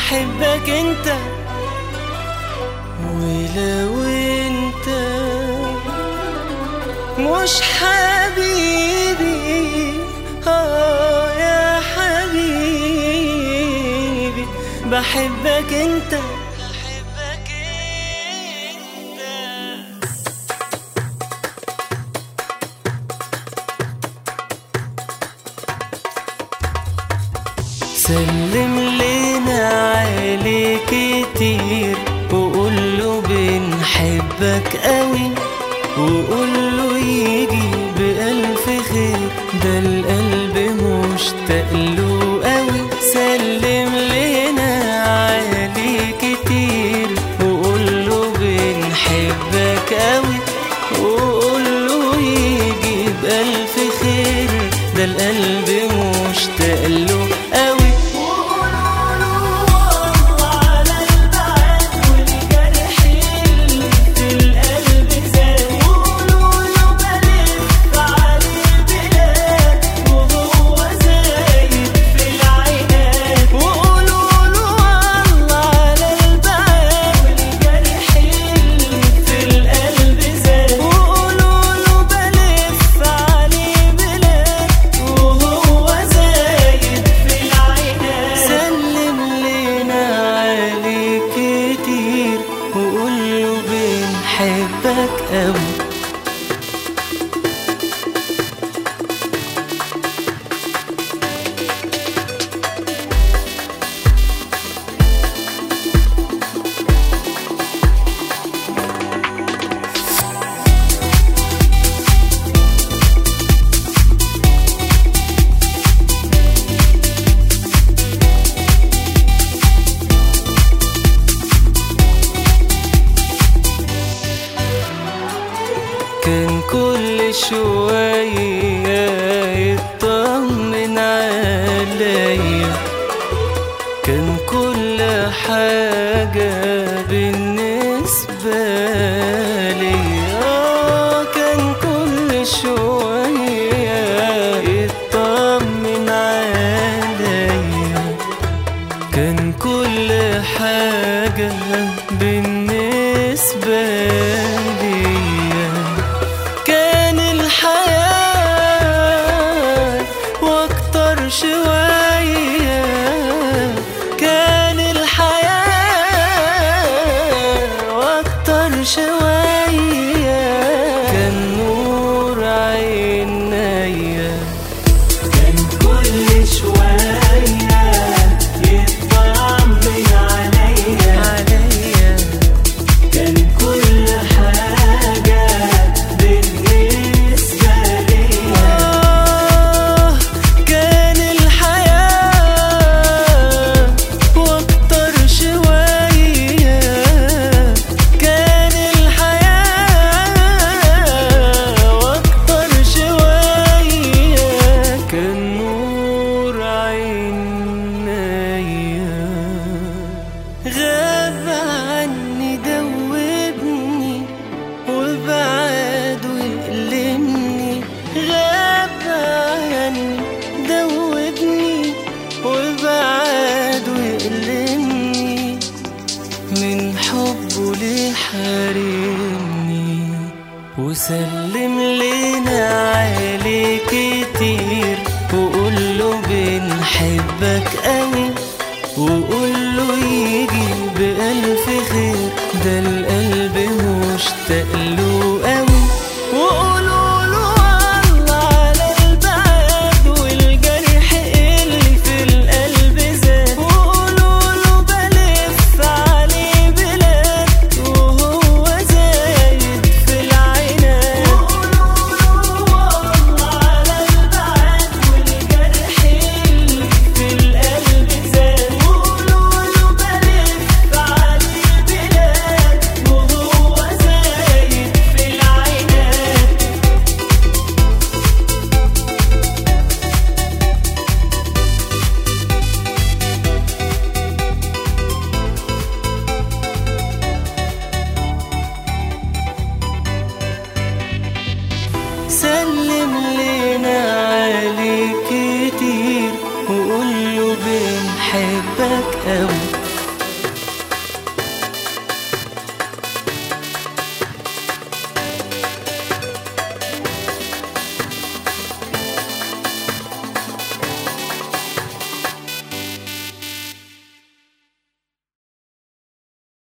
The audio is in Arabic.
بحبك انت، ولو انت مش حبيبي يا حبيبي بحبك انت. سلم لنا عليه كتير وقوله بنحبك قوي، وقوله يجي بألف خير، ده القلب مشتاق له قوي. سلم لنا عليه كتير وقوله بنحبك قوي، وقوله يجي بألف خير، ده القلب مشتاق له قوي. بحبك قوي. كان كل شوية يطمن عليا، كان كل حاجة بالنسبة ليا، كان كل شوية يطمن عليا، كان كل حاجة بالنسبة ليا. كان الحياة واكتر شوية، كان الحياة واكتر شوية، كان نور عينيا، كان كل شوية يطمن عليا، كان كل حاجة غاب عني دوبني وبعد ويألمني، غاب عني دوبني وبعد ويألمني، من حبه ليه حارمني. وسلم لنا عليه كتير وقوله بنحبك قوي،